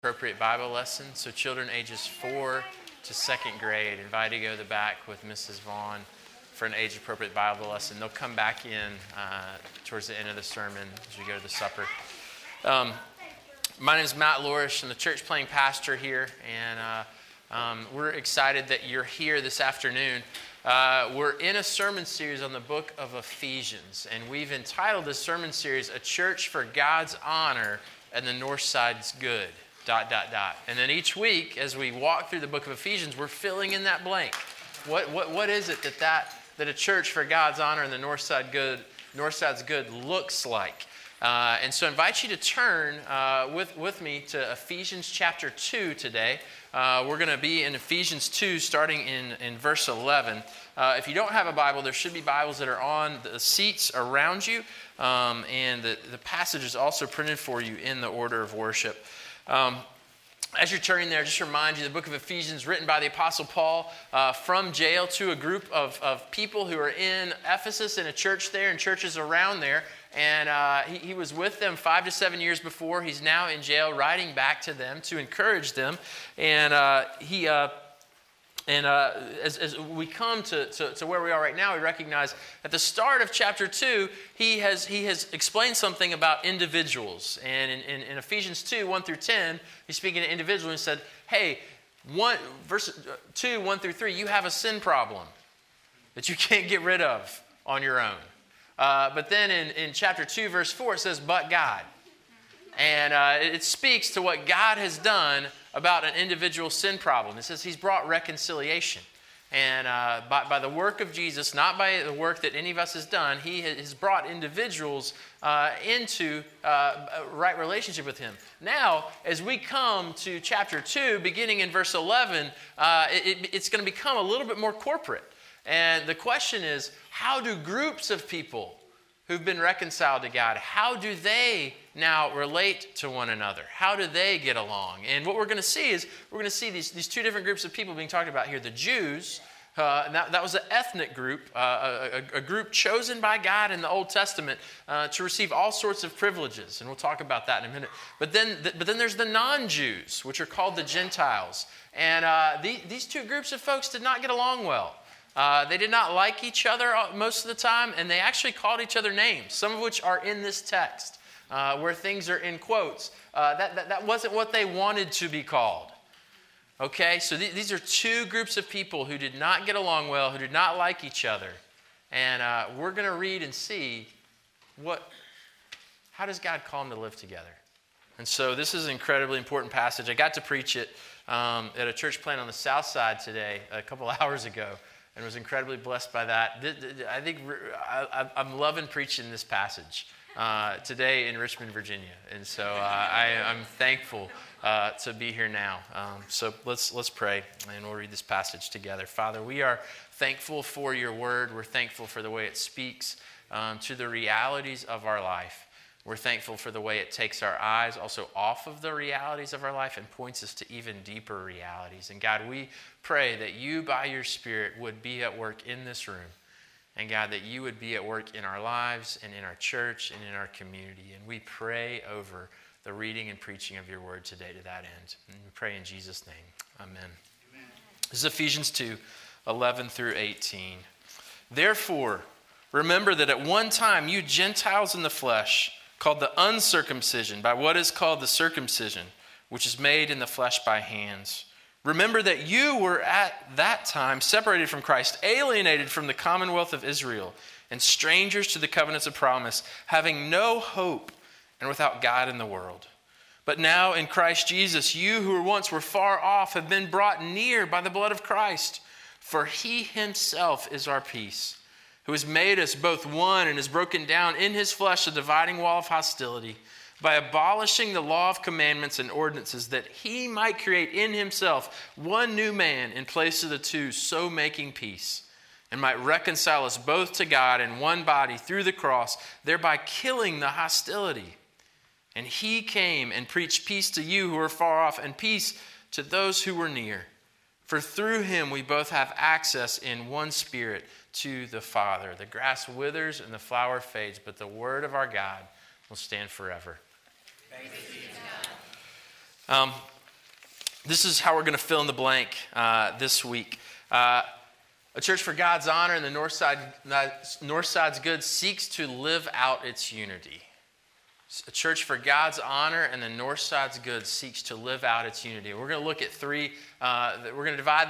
Appropriate Bible lesson. So children ages 4 to 2nd grade, invited to go to the back with Mrs. Vaughn for an age-appropriate Bible lesson. They'll come back in towards the end of the sermon as we go to the supper. My name is Matt Lorish. I'm the church playing pastor here, and we're excited that you're here this afternoon. We're in a sermon series on the book of Ephesians, and we've entitled this sermon series, A Church for God's Honor and the North Side's Good, ... And then each week, as we walk through the book of Ephesians, we're filling in that blank. What is it that a church for God's honor and the North Side's good looks like? And so I invite you to turn with me to Ephesians chapter 2 today. We're going to be in Ephesians 2 starting in verse 11. If you don't have a Bible, there should be Bibles that are on the seats around you. And the passage is also printed for you in the order of worship. As you're turning there, just remind you, the book of Ephesians, written by the Apostle Paul from jail to a group of people who are in Ephesus, in a church there and churches around there. And he was with them 5 to 7 years before. He's now in jail, writing back to them to encourage them. And as we come to where we are right now, we recognize at the start of chapter 2, he has explained something about individuals. And in Ephesians 2, 1 through 10, he's speaking to individuals and said, hey, verse 2, 1 through 3, you have a sin problem that you can't get rid of on your own. But then in chapter 2, verse 4, it says, but God. And it speaks to what God has done about an individual sin problem. It says he's brought reconciliation. And by the work of Jesus, not by the work that any of us has done, he has brought individuals into a right relationship with him. Now, as we come to chapter 2, beginning in verse 11, it's going to become a little bit more corporate. And the question is, how do groups of people who've been reconciled to God, how do they now relate to one another? How do they get along? And what we're going to see is, these two different groups of people being talked about here. The Jews, and that was an ethnic group, a group chosen by God in the Old Testament to receive all sorts of privileges. And we'll talk about that in a minute. But then there's the non-Jews, which are called the Gentiles. And these two groups of folks did not get along well. They did not like each other most of the time, and they actually called each other names, some of which are in this text, where things are in quotes. That wasn't what they wanted to be called. Okay, so these are two groups of people who did not get along well, who did not like each other. And we're going to read and see how does God call them to live together? And so this is an incredibly important passage. I got to preach it at a church plant on the south side today, a couple hours ago. And was incredibly blessed by that. I think I'm loving preaching this passage today in Richmond, Virginia. And so I'm thankful to be here now. So let's pray, and we'll read this passage together. Father, we are thankful for your word. We're thankful for the way it speaks to the realities of our life. We're thankful for the way it takes our eyes also off of the realities of our life and points us to even deeper realities. And God, we pray that you, by your Spirit, would be at work in this room. And God, that you would be at work in our lives and in our church and in our community. And we pray over the reading and preaching of your word today to that end. And we pray in Jesus' name. Amen. Amen. This is Ephesians 2, 11 through 18. Therefore, remember that at one time you Gentiles in the flesh, called the uncircumcision by what is called the circumcision, which is made in the flesh by hands. Remember that you were at that time separated from Christ, alienated from the commonwealth of Israel, and strangers to the covenants of promise, having no hope and without God in the world. But now in Christ Jesus, you who once were far off have been brought near by the blood of Christ. For he himself is our peace, who has made us both one and has broken down in his flesh the dividing wall of hostility by abolishing the law of commandments and ordinances, that he might create in himself one new man in place of the two, so making peace, and might reconcile us both to God in one body through the cross, thereby killing the hostility. And he came and preached peace to you who are far off and peace to those who were near. For through him we both have access in one Spirit to the Father. The grass withers and the flower fades, but the word of our God will stand forever. Praise be to God. This is how we're going to fill in the blank this week. A church for God's honor and the North Side's good seeks to live out its unity. A church for God's honor and the North Side's good seeks to live out its unity. We're going to look at three. We're going to divide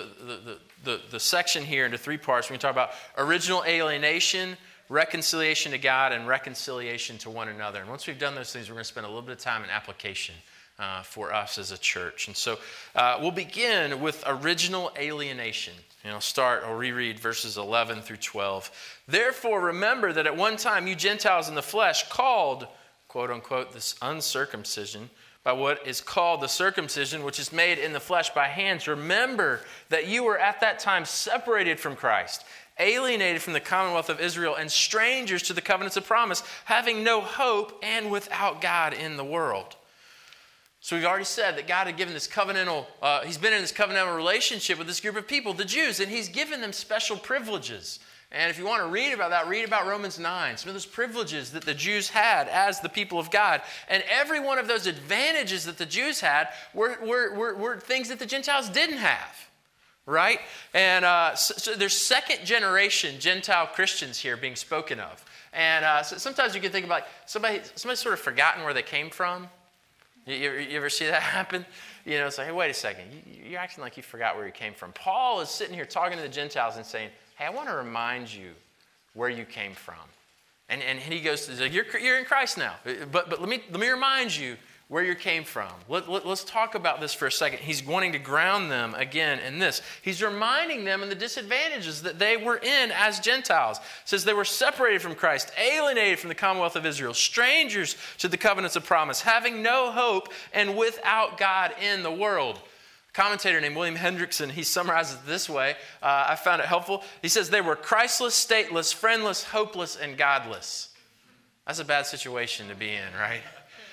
the section here into three parts. We're going to talk about original alienation, reconciliation to God, and reconciliation to one another. And once we've done those things, we're going to spend a little bit of time in application for us as a church. And so we'll begin with original alienation. I'll reread verses 11 through 12. Therefore, remember that at one time you Gentiles in the flesh called, quote unquote, this uncircumcision by what is called the circumcision, which is made in the flesh by hands. Remember that you were at that time separated from Christ, alienated from the commonwealth of Israel, and strangers to the covenants of promise, having no hope and without God in the world. So we've already said that God had given this he's been in this covenantal relationship with this group of people, the Jews, and he's given them special privileges. And if you want to read about that, read about Romans 9, some of those privileges that the Jews had as the people of God. And every one of those advantages that the Jews had were things that the Gentiles didn't have, right? And so there's second generation Gentile Christians here being spoken of. And so sometimes you can think about somebody sort of forgotten where they came from. You ever see that happen? It's like, hey, wait a second. You're acting like you forgot where you came from. Paul is sitting here talking to the Gentiles and saying, hey, I want to remind you where you came from. And he goes, you're in Christ now. But let me remind you where you came from. Let's talk about this for a second. He's wanting to ground them again in this. He's reminding them of the disadvantages that they were in as Gentiles. It says they were separated from Christ, alienated from the commonwealth of Israel, strangers to the covenants of promise, having no hope and without God in the world. A commentator named William Hendrickson, he summarizes it this way. I found it helpful. He says they were Christless, stateless, friendless, hopeless, and godless. That's a bad situation to be in, right?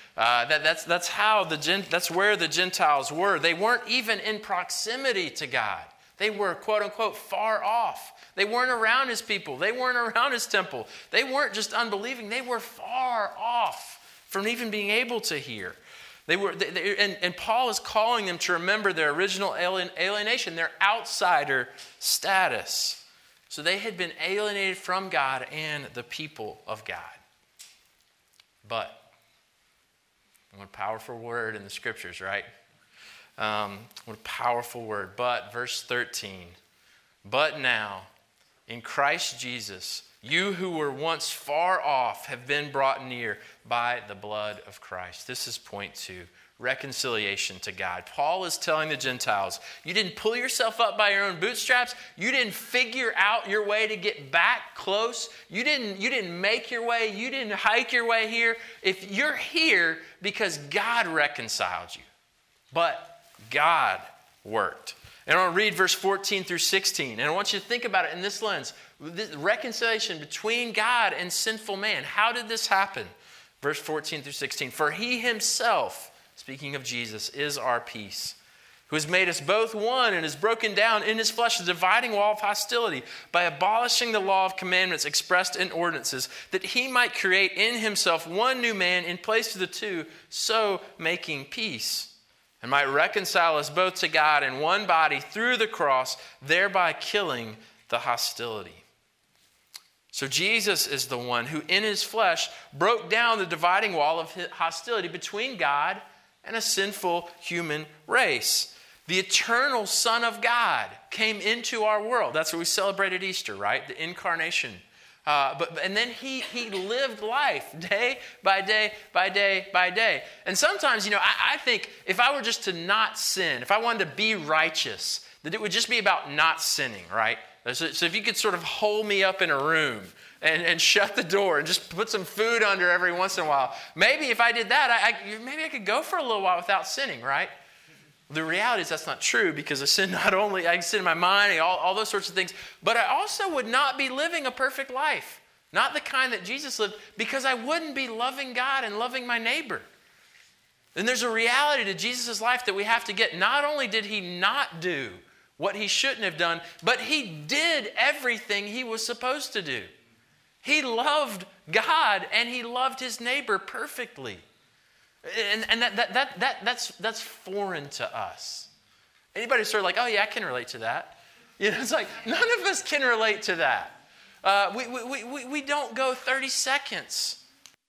That's where the Gentiles were. They weren't even in proximity to God. They were, quote unquote, far off. They weren't around his people. They weren't around his temple. They weren't just unbelieving. They were far off from even being able to hear. And Paul is calling them to remember their original alienation, their outsider status. So they had been alienated from God and the people of God. But what a powerful word in the scriptures, right? What a powerful word. But, verse 13. But now, in Christ Jesus, you who were once far off have been brought near by the blood of Christ. This is point 2. Reconciliation to God. Paul is telling the Gentiles, you didn't pull yourself up by your own bootstraps. You didn't figure out your way to get back close. You didn't make your way. You didn't hike your way here. If you're here because God reconciled you. But God worked. And I'll read verse 14 through 16. And I want you to think about it in this lens. This reconciliation between God and sinful man. How did this happen? Verse 14 through 16. For he himself, speaking of Jesus, is our peace, who has made us both one and has broken down in his flesh the dividing wall of hostility by abolishing the law of commandments expressed in ordinances, that he might create in himself one new man in place of the two, so making peace, and might reconcile us both to God in one body through the cross, thereby killing the hostility. So Jesus is the one who in his flesh broke down the dividing wall of hostility between God and a sinful human race. The eternal Son of God came into our world. That's what we celebrated Easter, right? The incarnation. And then he lived life day by day by day by day. And sometimes, I think if I were just to not sin, if I wanted to be righteous, that it would just be about not sinning, right? So if you could sort of hold me up in a room and shut the door and just put some food under every once in a while, maybe if I did that, maybe I could go for a little while without sinning, right? The reality is that's not true, because I sin in my mind, all those sorts of things, but I also would not be living a perfect life. Not the kind that Jesus lived, because I wouldn't be loving God and loving my neighbor. And there's a reality to Jesus' life that we have to get. Not only did he not do what he shouldn't have done, but he did everything he was supposed to do. He loved God and he loved his neighbor perfectly. And that's foreign to us. Anybody sort of like, oh yeah, I can relate to that. It's like none of us can relate to that. We don't go 30 seconds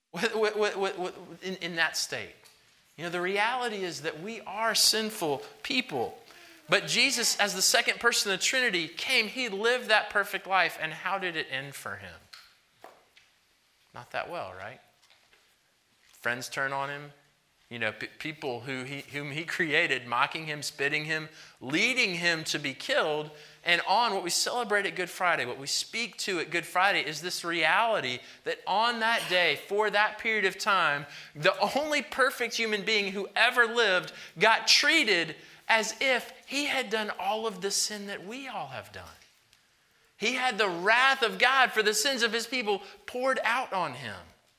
in that state. The reality is that we are sinful people. But Jesus, as the second person of the Trinity, came. He lived that perfect life. And how did it end for him? Not that well, right? Friends turn on him. People whom he created, mocking him, spitting him, leading him to be killed. And on what we celebrate at Good Friday, what we speak to at Good Friday is this reality that on that day, for that period of time, the only perfect human being who ever lived got treated as if he had done all of the sin that we all have done. He had the wrath of God for the sins of his people poured out on him.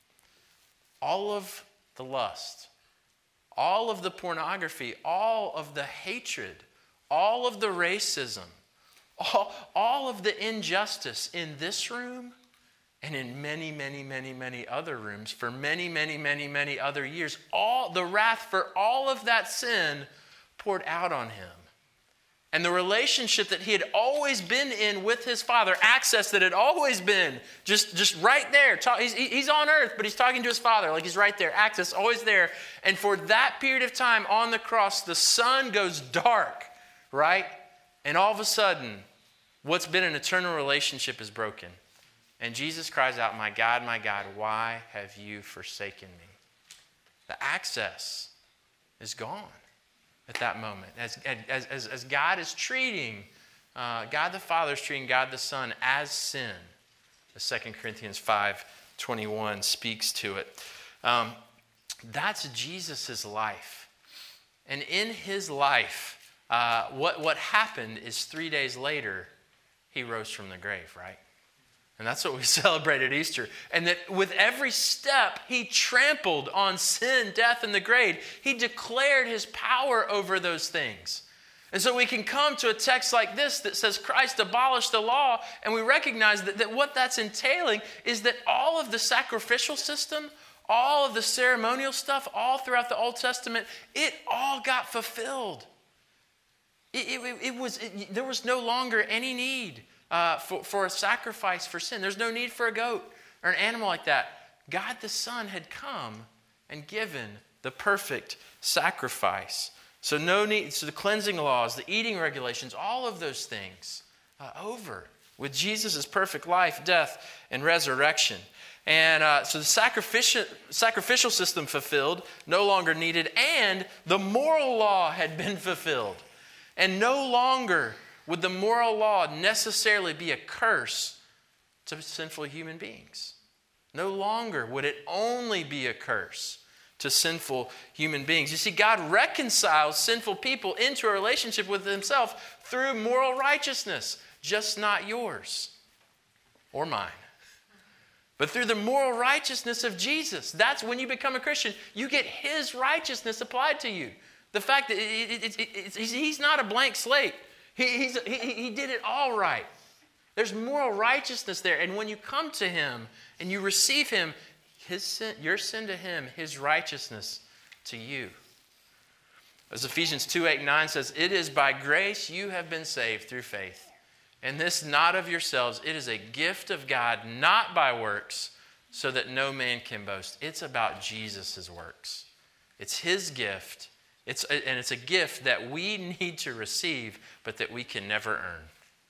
All of the lust, all of the pornography, all of the hatred, all of the racism, all of the injustice in this room and in many, many, many, many other rooms for many, many, many, many other years, all the wrath for all of that sin poured out on him. And the relationship that he had always been in with his Father, access that had always been just right there. He's on earth, but he's talking to his Father like he's right there. Access always there. And for that period of time on the cross, the sun goes dark, right? And all of a sudden, what's been an eternal relationship is broken. And Jesus cries out, my God, why have you forsaken me? The access is gone at that moment. As God is treating, God the Father is treating God the Son as sin. The 2 Corinthians 5:21 speaks to it. That's Jesus' life. And in his life, what happened is 3 days later, he rose from the grave, right? And that's what we celebrate at Easter. And that with every step, he trampled on sin, death, and the grave. He declared his power over those things. And so we can come to a text like this that says Christ abolished the law, and we recognize that what that's entailing is that all of the sacrificial system, all of the ceremonial stuff, all throughout the Old Testament, it all got fulfilled. There was no longer any need for a sacrifice for sin. There's no need for a goat or an animal like that. God the Son had come and given the perfect sacrifice. So no need. So the cleansing laws, the eating regulations, all of those things over with Jesus' perfect life, death, and resurrection. And so the sacrificial system fulfilled, no longer needed, and the moral law had been fulfilled. And no longer would the moral law necessarily be a curse to sinful human beings. No longer would it only be a curse to sinful human beings. You see, God reconciles sinful people into a relationship with himself through moral righteousness, just not yours or mine. But through the moral righteousness of Jesus. That's when you become a Christian. You get his righteousness applied to you. The fact that he's not a blank slate. He did it all right. There's moral righteousness there. And when you come to him and you receive him, your sin to him, his righteousness to you. As Ephesians 2:8-9 says, it is by grace you have been saved through faith. And this not of yourselves, it is a gift of God, not by works, so that no man can boast. It's about Jesus' works. It's his gift. It's a gift that we need to receive, but that we can never earn.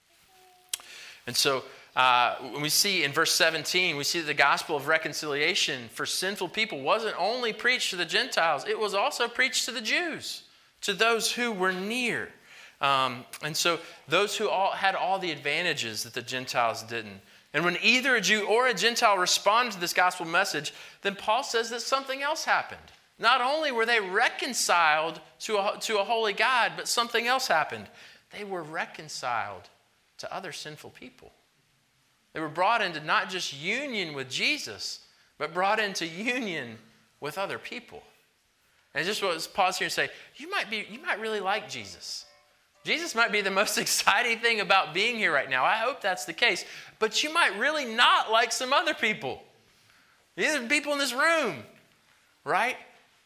And so when we see in verse 17, we see that the gospel of reconciliation for sinful people wasn't only preached to the Gentiles, it was also preached to the Jews, to those who were near. And so those who had all the advantages that the Gentiles didn't. And when either a Jew or a Gentile responded to this gospel message, then Paul says that something else happened. Not only were they reconciled to a holy God, but something else happened. They were reconciled to other sinful people. They were brought into not just union with Jesus, but brought into union with other people. And I just want to pause here and say, you might really like Jesus. Jesus might be the most exciting thing about being here right now. I hope that's the case. But you might really not like some other people. Either people in this room, right?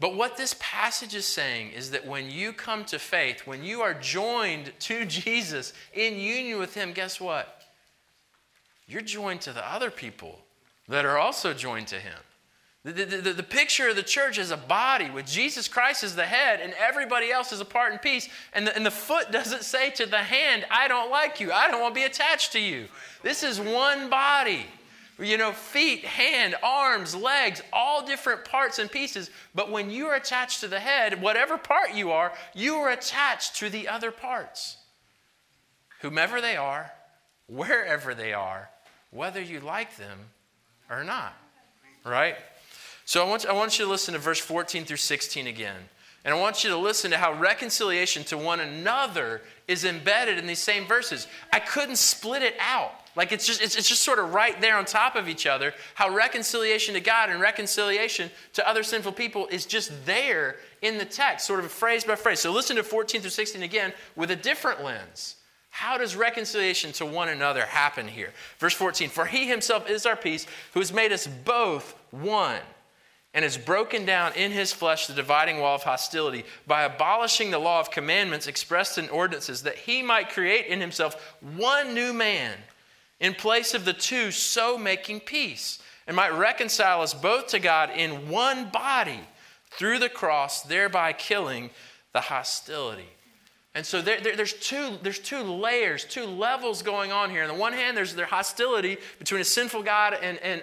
But what this passage is saying is that when you come to faith, when you are joined to Jesus in union with him, guess what? You're joined to the other people that are also joined to him. The picture of the church is a body with Jesus Christ as the head and everybody else is a part and piece. And the foot doesn't say to the hand, I don't like you. I don't want to be attached to you. This is one body. Feet, hand, arms, legs, all different parts and pieces. But when you are attached to the head, whatever part you are attached to the other parts. Whomever they are, wherever they are, whether you like them or not. Right? So I want you to listen to verse 14 through 16 again. And I want you to listen to how reconciliation to one another is embedded in these same verses. I couldn't split it out. Like it's just sort of right there on top of each other. How reconciliation to God and reconciliation to other sinful people is just there in the text, sort of phrase by phrase. So listen to 14 through 16 again with a different lens. How does reconciliation to one another happen here? Verse 14, for he himself is our peace, who has made us both one, and has broken down in his flesh the dividing wall of hostility by abolishing the law of commandments expressed in ordinances, that he might create in himself one new man in place of the two, so making peace, and might reconcile us both to God in one body through the cross, thereby killing the hostility. And so there's two layers, two levels going on here. On the one hand, there's their hostility between a sinful God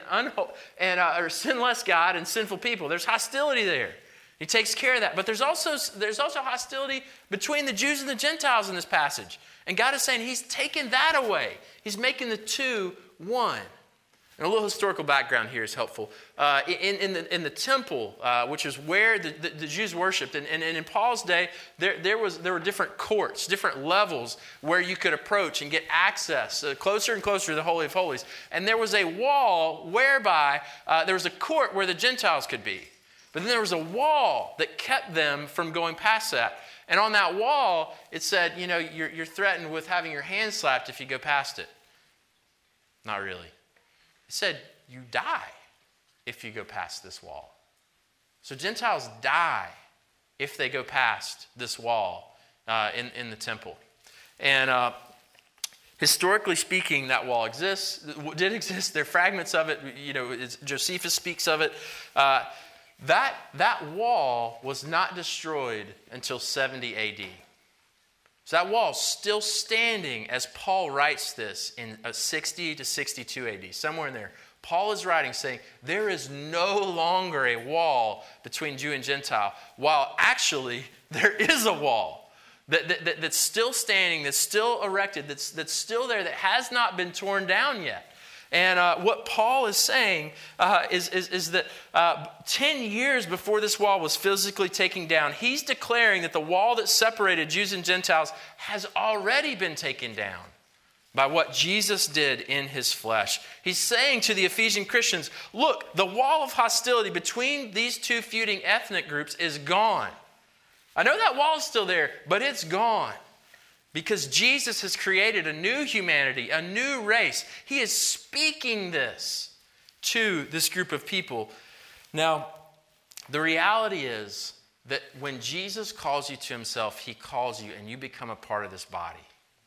or sinless God and sinful people. There's hostility there. He takes care of that. But there's also hostility between the Jews and the Gentiles in this passage. And God is saying he's taken that away. He's making the two one. And a little historical background here is helpful. In the temple, which is where the Jews worshipped, and in Paul's day, there were different courts, different levels where you could approach and get access closer and closer to the Holy of Holies. And there was a wall whereby there was a court where the Gentiles could be. But then there was a wall that kept them from going past that. And on that wall, it said, you're threatened with having your hand slapped if you go past it. Not really. It said, you die if you go past this wall. So Gentiles die if they go past this wall in the temple. And historically speaking, that wall did exist. There are fragments of it. Josephus speaks of it. That wall was not destroyed until 70 AD. So that wall is still standing as Paul writes this in 60 to 62 AD, somewhere in there. Paul is writing saying there is no longer a wall between Jew and Gentile, while actually there is a wall that's still standing, that's still erected, that's still there, that has not been torn down yet. And what Paul is saying is that 10 years before this wall was physically taken down, he's declaring that the wall that separated Jews and Gentiles has already been taken down by what Jesus did in his flesh. He's saying to the Ephesian Christians, look, the wall of hostility between these two feuding ethnic groups is gone. I know that wall is still there, but it's gone. Because Jesus has created a new humanity, a new race. He is speaking this to this group of people. Now, the reality is that when Jesus calls you to himself, he calls you and you become a part of this body.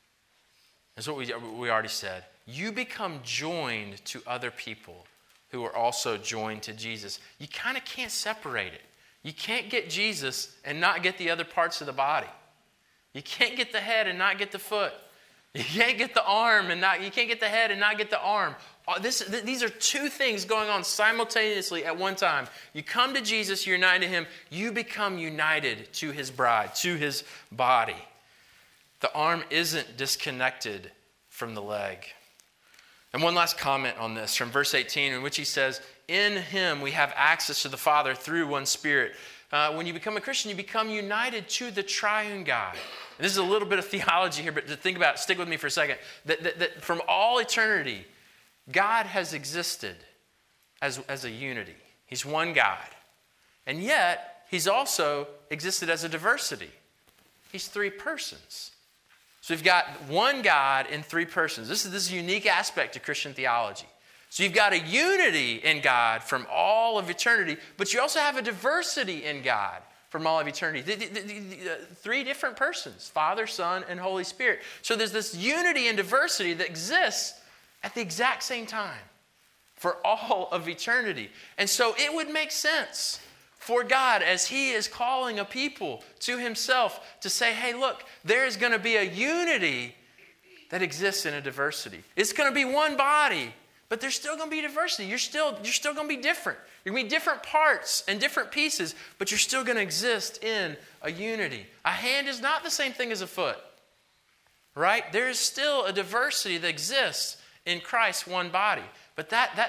That's what we already said. You become joined to other people who are also joined to Jesus. You kind of can't separate it. You can't get Jesus and not get the other parts of the body. You can't get the head and not get the foot. You can't get the arm you can't get the head and not get the arm. These are two things going on simultaneously at one time. You come to Jesus, you're united to him, you become united to his bride, to his body. The arm isn't disconnected from the leg. And one last comment on this from verse 18, in which he says, in him we have access to the Father through one Spirit. When you become a Christian, you become united to the triune God. And this is a little bit of theology here, but to think about, stick with me for a second, that from all eternity, God has existed as a unity. He's one God. And yet, he's also existed as a diversity. He's three persons. So we've got one God in three persons. This is a unique aspect of Christian theology. So you've got a unity in God from all of eternity, but you also have a diversity in God from all of eternity. Three different persons, Father, Son, and Holy Spirit. So there's this unity and diversity that exists at the exact same time for all of eternity. And so it would make sense for God, as he is calling a people to himself, to say, hey, look, there is going to be a unity that exists in a diversity. It's going to be one body, but there's still going to be diversity. You're still going to be different. You're going to be different parts and different pieces, but you're still going to exist in a unity. A hand is not the same thing as a foot, right? There is still a diversity that exists in Christ's one body. But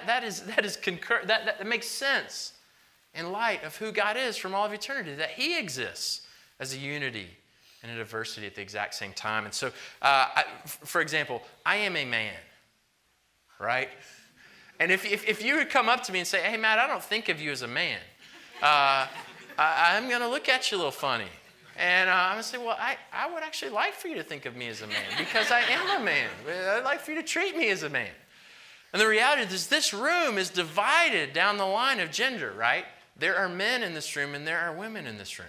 that makes sense in light of who God is from all of eternity, that he exists as a unity and a diversity at the exact same time. And so, for example, I am a man, right? And if you would come up to me and say, hey, Matt, I don't think of you as a man, I'm going to look at you a little funny. And I'm going to say, well, I would actually like for you to think of me as a man, because I am a man. I'd like for you to treat me as a man. And the reality is this room is divided down the line of gender, right? There are men in this room and there are women in this room.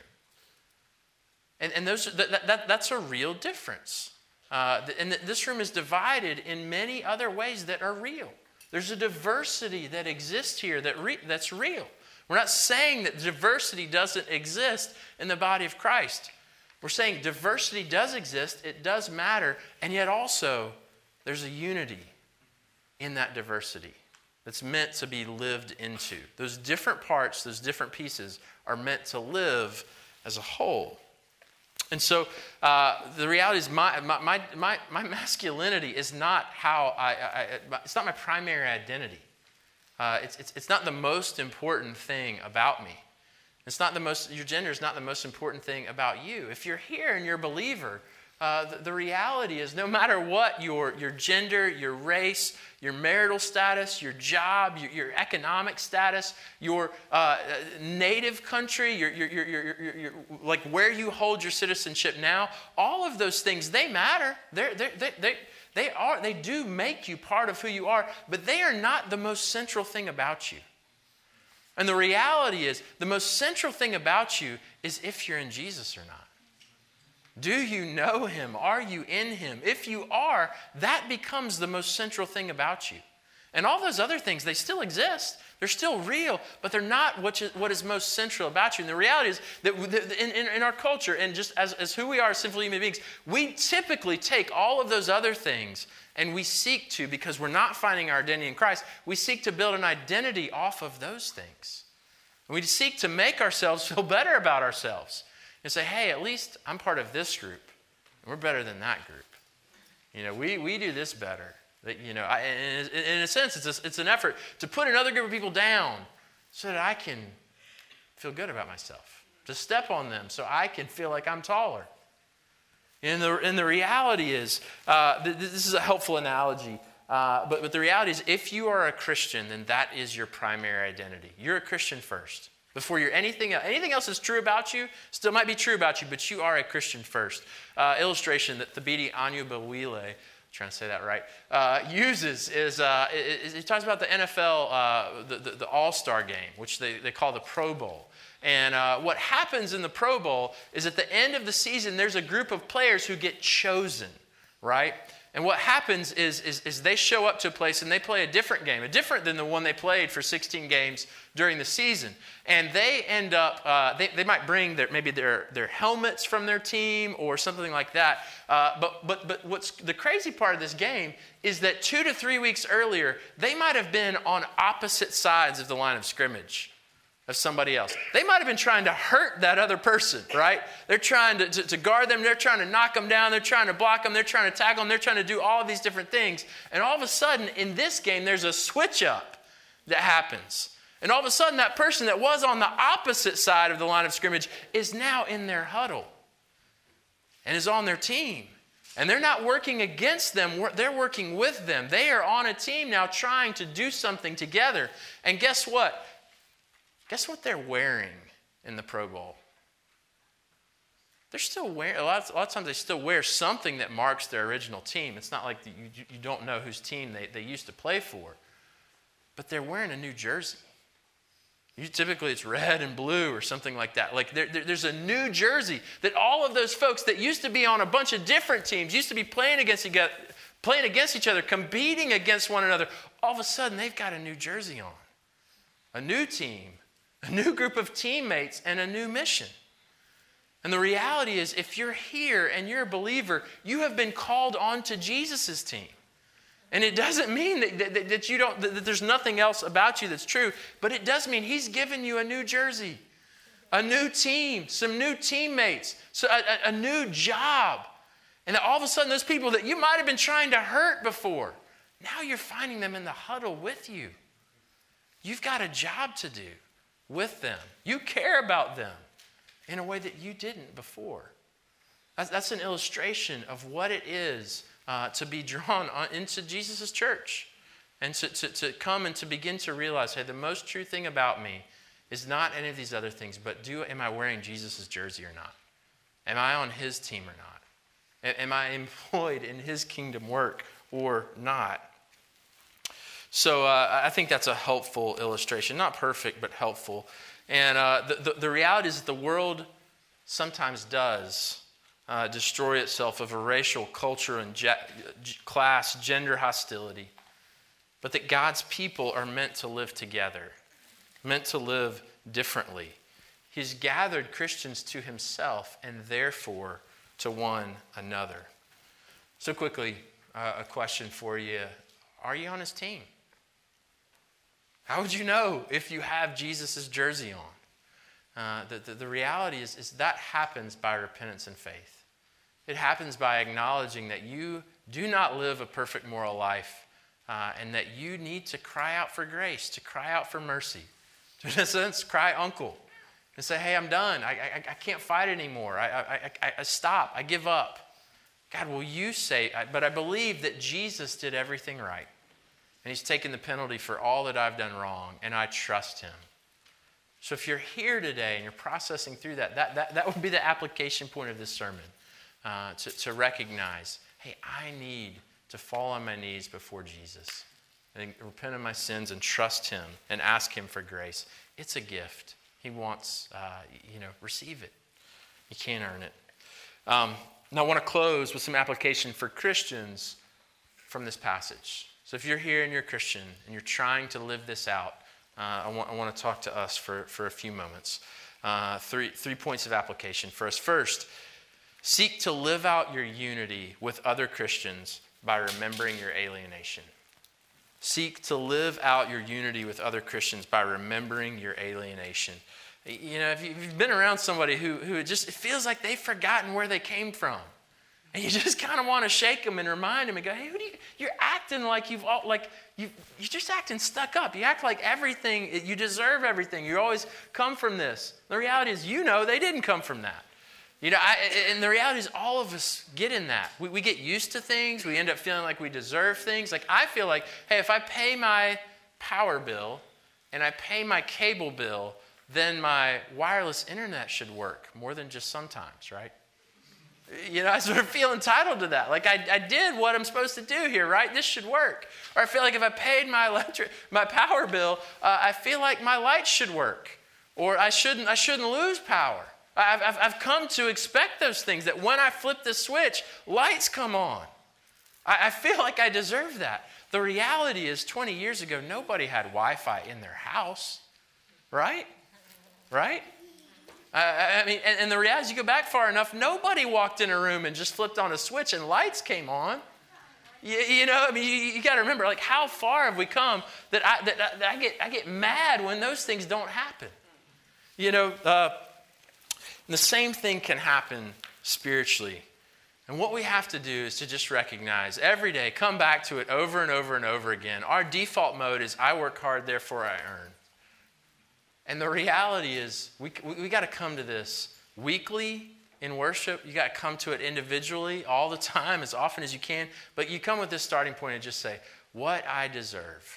And that's a real difference. And this room is divided in many other ways that are real. There's a diversity that exists here that's real. We're not saying that diversity doesn't exist in the body of Christ. We're saying diversity does exist, it does matter, and yet also there's a unity in that diversity that's meant to be lived into. Those different parts, those different pieces are meant to live as a whole. And so the reality is my masculinity is not it's not my primary identity. It's not the most important thing about me. Your gender is not the most important thing about you. If you're here and you're a believer, the reality is no matter what your gender, your race, your marital status, your job, your economic status, your native country, your like where you hold your citizenship now, all of those things, they matter. They do make you part of who you are, but they are not the most central thing about you. And the reality is, the most central thing about you is if you're in Jesus or not. Do you know him? Are you in him? If you are, that becomes the most central thing about you. And all those other things, they still exist. They're still real, but they're not what is most central about you. And the reality is that in our culture, and just as who we are as sinful human beings, we typically take all of those other things and we seek to, because we're not finding our identity in Christ, we seek to build an identity off of those things. And we seek to make ourselves feel better about ourselves. And say, hey, at least I'm part of this group, and we're better than that group. We do this better. In a sense, it's an effort to put another group of people down so that I can feel good about myself, to step on them so I can feel like I'm taller. And the reality is, this is a helpful analogy, but the reality is, if you are a Christian, then that is your primary identity. You're a Christian first. Before you're anything else is true about you, still might be true about you, but you are a Christian first. Illustration that Thabiti Anyabawile, trying to say that right, uses is he talks about the NFL, the All-Star game, which they call the Pro Bowl. And what happens in the Pro Bowl is at the end of the season, there's a group of players who get chosen, right? And what happens is they show up to a place and they play a different game, different than the one they played for 16 games during the season. And they end up, they might bring their helmets from their team or something like that. But what's the crazy part of this game is that 2 to 3 weeks earlier, they might have been on opposite sides of the line of scrimmage of somebody else. They might have been trying to hurt that other person, right? They're trying to guard them. They're trying to knock them down. They're trying to block them. They're trying to tackle them. They're trying to do all of these different things. And all of a sudden, in this game, there's a switch up that happens. And all of a sudden, that person that was on the opposite side of the line of scrimmage is now in their huddle and is on their team. And they're not working against them. They're working with them. They are on a team now trying to do something together. And guess what? Guess what they're wearing in the Pro Bowl? They're still wearing, a lot of times they still wear something that marks their original team. It's not like you don't know whose team they used to play for. but they're wearing a new jersey. Typically it's red and blue or something like that. Like there's a new jersey that all of those folks that used to be on a bunch of different teams, used to be playing against each other, competing against one another, all of a sudden they've got a new jersey on. A new team, a new group of teammates, and a new mission. And the reality is, if you're here and you're a believer, you have been called onto Jesus' team. And it doesn't mean that there's nothing else about you that's true, but it does mean he's given you a new jersey, a new team, some new teammates, so a new job. And that all of a sudden those people that you might have been trying to hurt before, now you're finding them in the huddle with you. You've got a job to do with them. You care about them in a way that you didn't before. That's an illustration of what it is to be drawn into Jesus' church and to come and to begin to realize, hey, the most true thing about me is not any of these other things, but am I wearing Jesus' jersey or not? Am I on his team or not? Am I employed in his kingdom work or not? So I think that's a helpful illustration. Not perfect, but helpful. And the reality is that the world sometimes does destroy itself of a racial culture and class, gender hostility. But that God's people are meant to live together, meant to live differently. He's gathered Christians to himself and therefore to one another. So quickly, a question for you. Are you on his team? How would you know if you have Jesus' jersey on? The reality is that happens by repentance and faith. It happens by acknowledging that you do not live a perfect moral life and that you need to cry out for grace, to cry out for mercy. To, in a sense, cry uncle and say, hey, I'm done. I can't fight anymore. I stop. I give up. God, will you say, but I believe that Jesus did everything right. And he's taken the penalty for all that I've done wrong, and I trust him. So if you're here today and you're processing through that would be the application point of this sermon, to recognize, hey, I need to fall on my knees before Jesus and repent of my sins and trust him and ask him for grace. It's a gift. He wants, receive it. You can't earn it. Now I want to close with some application for Christians from this passage. So if you're here and you're a Christian and you're trying to live this out, I want to talk to us for a few moments. Three points of application for us. First, seek to live out your unity with other Christians by remembering your alienation. Seek to live out your unity with other Christians by remembering your alienation. You know, if you've been around somebody who just, it feels like they've forgotten where they came from. And you just kind of want to shake them and remind them and go, hey, you're acting like you're just acting stuck up. You act like everything, you deserve everything. You always come from this. The reality is, they didn't come from that. And the reality is all of us get in that. We get used to things. We end up feeling like we deserve things. Like I feel like, hey, if I pay my power bill and I pay my cable bill, then my wireless internet should work more than just sometimes, right? I sort of feel entitled to that. Like I did what I'm supposed to do here, right? This should work. Or I feel like if I paid my power bill, I feel like my lights should work. Or I shouldn't lose power. I've come to expect those things, that when I flip the switch, lights come on. I feel like I deserve that. The reality is 20 years ago, nobody had Wi-Fi in their house, right? Right? And the reality is, you go back far enough, nobody walked in a room and just flipped on a switch and lights came on. You got to remember, like, how far have we come that I get mad when those things don't happen. The same thing can happen spiritually. And what we have to do is to just recognize every day, come back to it over and over and over again. Our default mode is, I work hard, therefore I earn. And the reality is, we got to come to this weekly in worship. You got to come to it individually all the time, as often as you can. But you come with this starting point and just say, what I deserve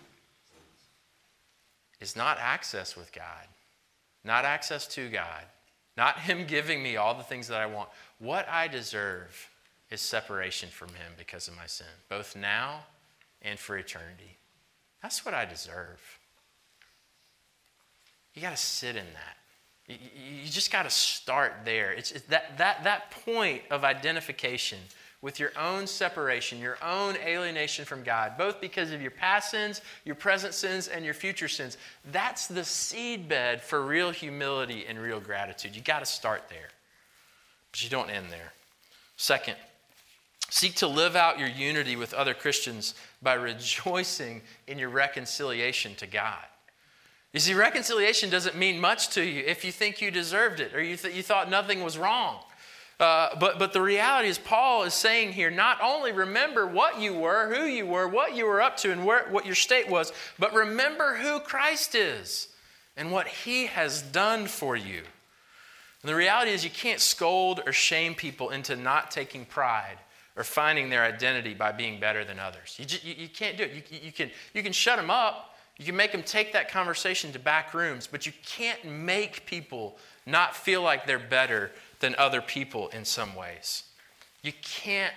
is not access with God, not access to God, not him giving me all the things that I want. What I deserve is separation from him because of my sin, both now and for eternity. That's what I deserve. You got to sit in that. You just got to start there. It's that point of identification with your own separation, your own alienation from God, both because of your past sins, your present sins, and your future sins. That's the seedbed for real humility and real gratitude. You got to start there, but you don't end there. Second, seek to live out your unity with other Christians by rejoicing in your reconciliation to God. You see, reconciliation doesn't mean much to you if you think you deserved it or you thought nothing was wrong. But the reality is, Paul is saying here, not only remember what you were, who you were, what you were up to, and what your state was, but remember who Christ is and what he has done for you. And the reality is, you can't scold or shame people into not taking pride or finding their identity by being better than others. You can't do it. You can shut them up. You can make them take that conversation to back rooms, but you can't make people not feel like they're better than other people in some ways. You can't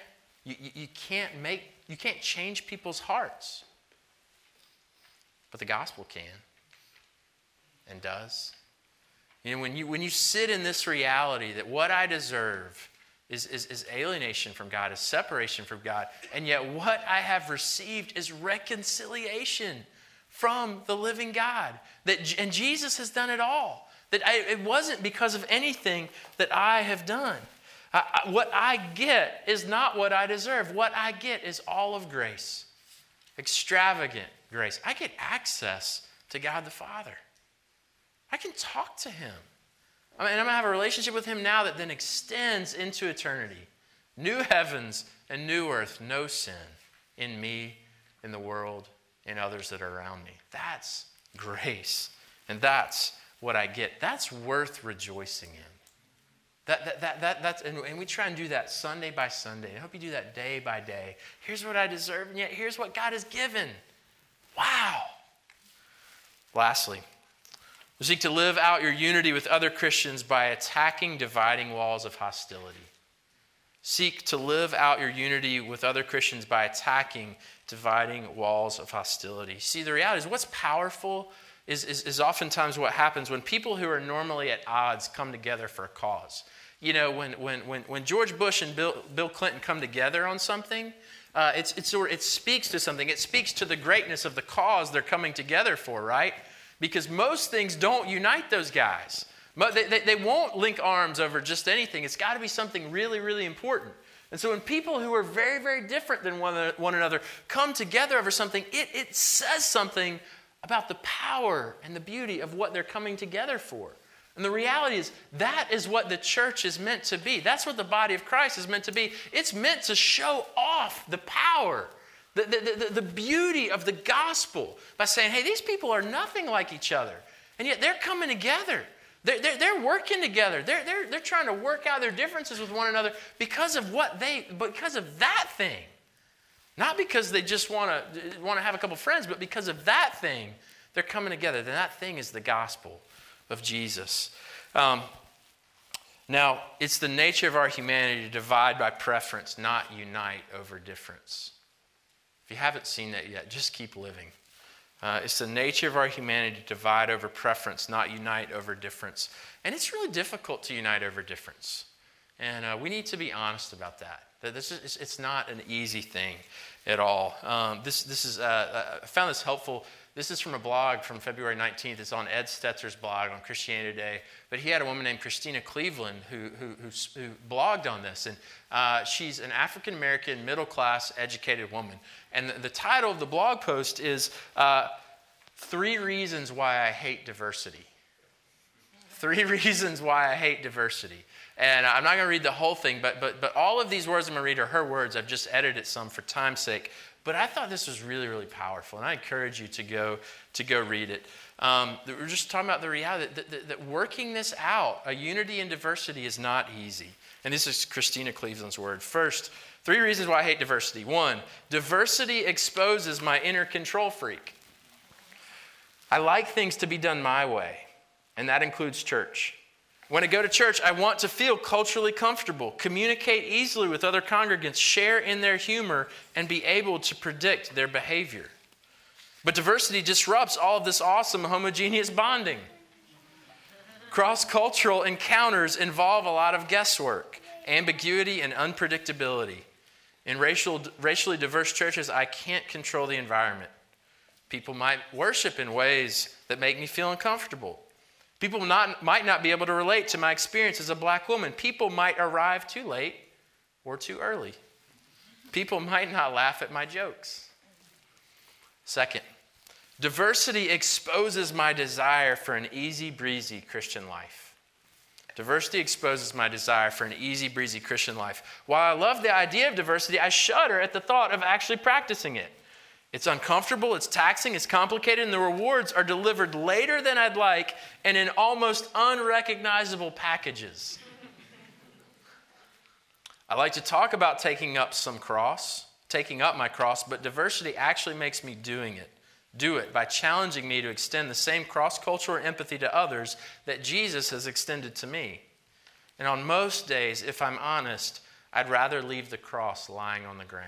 change people's hearts. But the gospel can and does. You know, when you sit in this reality that what I deserve is alienation from God, is separation from God, and yet what I have received is reconciliation from the living God. And Jesus has done it all. It wasn't because of anything that I have done. What I get is not what I deserve. What I get is all of grace. Extravagant grace. I get access to God the Father. I can talk to him. I'm going to have a relationship with him now that then extends into eternity. New heavens and new earth, no sin in me, in the world, in others that are around me. That's grace. And that's what I get. That's worth rejoicing in. And we try and do that Sunday by Sunday. I hope you do that day by day. Here's what I deserve, and yet here's what God has given. Wow. Lastly, seek to live out your unity with other Christians by attacking dividing walls of hostility. Seek to live out your unity with other Christians by attacking dividing walls of hostility. See, the reality is what's powerful is oftentimes what happens when people who are normally at odds come together for a cause. You know, when George Bush and Bill Clinton come together on something, it speaks to something. It speaks to the greatness of the cause they're coming together for, right? Because most things don't unite those guys. They won't link arms over just anything. It's got to be something really, really important. And so when people who are very, very different than one another come together over something, it says something about the power and the beauty of what they're coming together for. And the reality is that is what the church is meant to be. That's what the body of Christ is meant to be. It's meant to show off the power, the beauty of the gospel by saying, hey, these people are nothing like each other. And yet they're coming together. They're working together. They're trying to work out their differences with one another because of that thing. Not because they just want to have a couple friends, but because of that thing, they're coming together. And that thing is the gospel of Jesus. Now, it's the nature of our humanity to divide by preference, not unite over difference. If you haven't seen that yet, just keep living. It's the nature of our humanity to divide over preference, not unite over difference. And it's really difficult to unite over difference. And we need to be honest about that. It's not an easy thing at all. I found this helpful. This is from a blog from February 19th. It's on Ed Stetzer's blog on Christianity Today. But he had a woman named Christina Cleveland who blogged on this. And she's an African-American, middle-class, educated woman. And the title of the blog post is 3 Reasons Why I Hate Diversity. 3 reasons why I hate diversity. And I'm not going to read the whole thing, but all of these words I'm going to read are her words. I've just edited some for time's sake. But I thought this was really, really powerful, and I encourage you to go read it. We're just talking about the reality that working this out, a unity in diversity, is not easy. And this is Christina Cleveland's word. First, 3 reasons why I hate diversity. 1, diversity exposes my inner control freak. I like things to be done my way, and that includes church. When I go to church, I want to feel culturally comfortable, communicate easily with other congregants, share in their humor, and be able to predict their behavior. But diversity disrupts all of this awesome homogeneous bonding. Cross-cultural encounters involve a lot of guesswork, ambiguity, and unpredictability. In racially diverse churches, I can't control the environment. People might worship in ways that make me feel uncomfortable. People might not be able to relate to my experience as a black woman. People might arrive too late or too early. People might not laugh at my jokes. Second, diversity exposes my desire for an easy breezy Christian life. Diversity exposes my desire for an easy breezy Christian life. While I love the idea of diversity, I shudder at the thought of actually practicing it. It's uncomfortable, it's taxing, it's complicated, and the rewards are delivered later than I'd like and in almost unrecognizable packages. I like to talk about taking up my cross, but diversity actually makes me do it by challenging me to extend the same cross-cultural empathy to others that Jesus has extended to me. And on most days, if I'm honest, I'd rather leave the cross lying on the ground.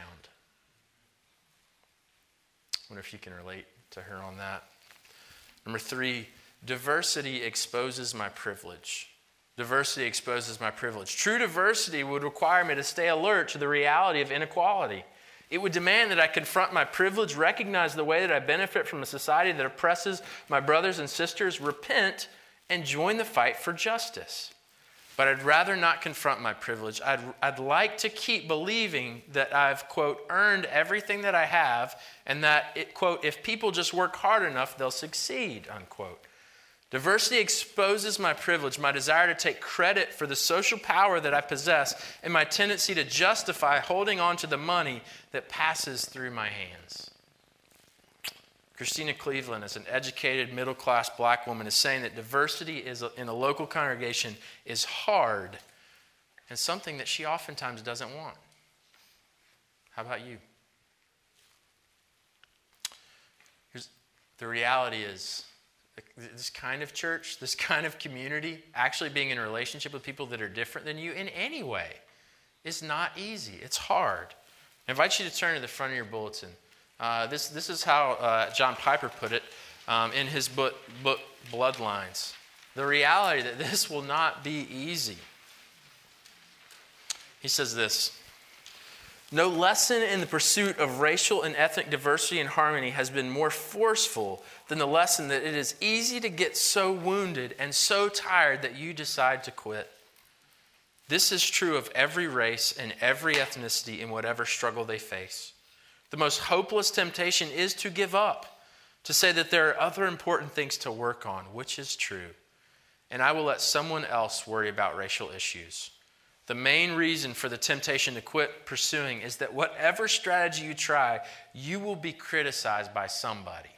I wonder if you can relate to her on that. Number 3, diversity exposes my privilege. Diversity exposes my privilege. True diversity would require me to stay alert to the reality of inequality. It would demand that I confront my privilege, recognize the way that I benefit from a society that oppresses my brothers and sisters, repent, and join the fight for justice. But I'd rather not confront my privilege. I'd like to keep believing that I've, quote, earned everything that I have, and that, quote, if people just work hard enough, they'll succeed, unquote. Diversity exposes my privilege, my desire to take credit for the social power that I possess, and my tendency to justify holding on to the money that passes through my hands. Christina Cleveland, as an educated, middle-class black woman, is saying that diversity in a local congregation is hard and something that she oftentimes doesn't want. How about you? The reality is, this kind of church, this kind of community, actually being in a relationship with people that are different than you in any way is not easy. It's hard. I invite you to turn to the front of your bulletin. This is how John Piper put it in his book Bloodlines. The reality that this will not be easy. He says this: no lesson in the pursuit of racial and ethnic diversity and harmony has been more forceful than the lesson that it is easy to get so wounded and so tired that you decide to quit. This is true of every race and every ethnicity in whatever struggle they face. The most hopeless temptation is to give up, to say that there are other important things to work on, which is true, and I will let someone else worry about racial issues. The main reason for the temptation to quit pursuing is that whatever strategy you try, you will be criticized by somebody.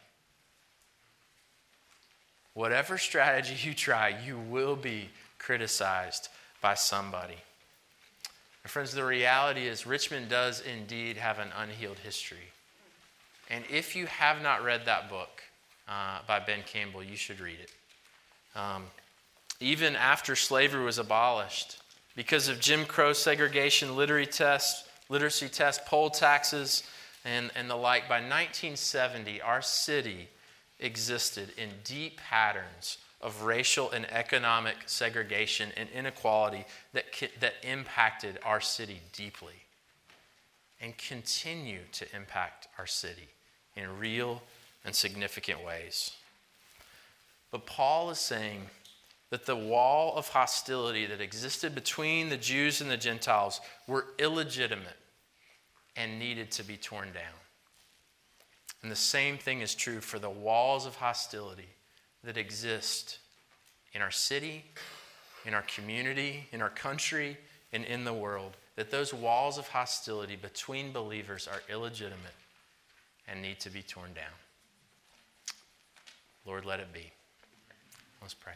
Whatever strategy you try, you will be criticized by somebody. My friends, the reality is Richmond does indeed have an unhealed history. And if you have not read that book by Ben Campbell, you should read it. Even after slavery was abolished, because of Jim Crow segregation, literacy tests, poll taxes, and the like, by 1970, our city existed in deep patterns of racial and economic segregation and inequality that impacted our city deeply and continue to impact our city in real and significant ways. But Paul is saying that the wall of hostility that existed between the Jews and the Gentiles were illegitimate and needed to be torn down. And the same thing is true for the walls of hostility that exist in our city, in our community, in our country, and in the world. That those walls of hostility between believers are illegitimate and need to be torn down. Lord, let it be. Let's pray.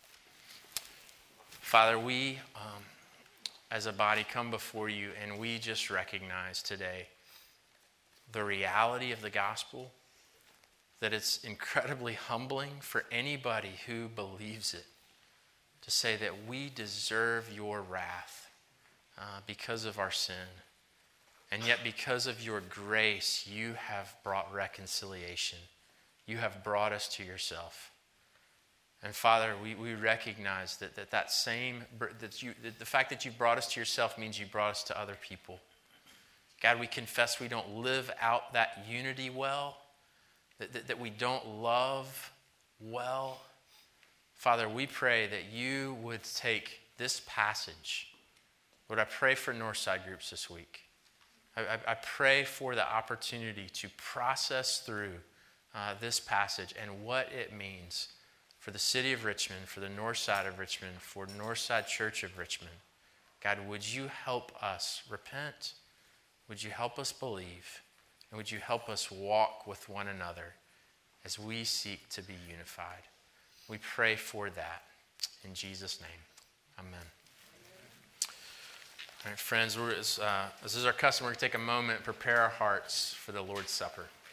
Father, we as a body come before you and we just recognize today the reality of the gospel, that it's incredibly humbling for anybody who believes it to say that we deserve your wrath because of our sin. And yet because of your grace, you have brought reconciliation. you have brought us to yourself. And Father, we recognize that the fact that you brought us to yourself means you brought us to other people. God, we confess we don't live out that unity well, that we don't love well. Father, we pray that you would take this passage. Lord, I pray for Northside groups this week. I pray for the opportunity to process through this passage and what it means for the city of Richmond, for the north side of Richmond, for Northside Church of Richmond. God, would you help us repent? Would you help us believe? And would you help us walk with one another as we seek to be unified? We pray for that. In Jesus' name, amen. All right, friends, as is our custom, we're going to take a moment and prepare our hearts for the Lord's Supper.